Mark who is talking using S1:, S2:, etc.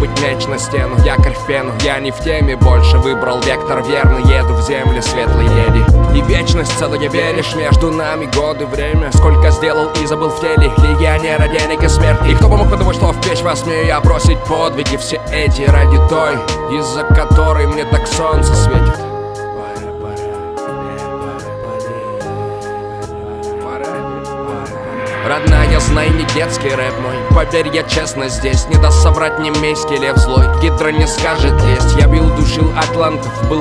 S1: быть меч на стену, якорь в пену. Я не в теме больше, выбрал вектор верный. Еду в земли светлой, еди. И вечность целая веришь, между нами годы, время. Сколько сделал и забыл в теле, легионера, денег и смерть. И кто бы мог подумать, что в печь вас смею я бросить подвиги все эти ради той, из-за которой мне так солнце светит. Родная, знай, не детский рэп мой. Поверь, я честно здесь. Не даст соврать немейский лев злой. Гидра не скажет лезть. Я бил, душил атлантов, был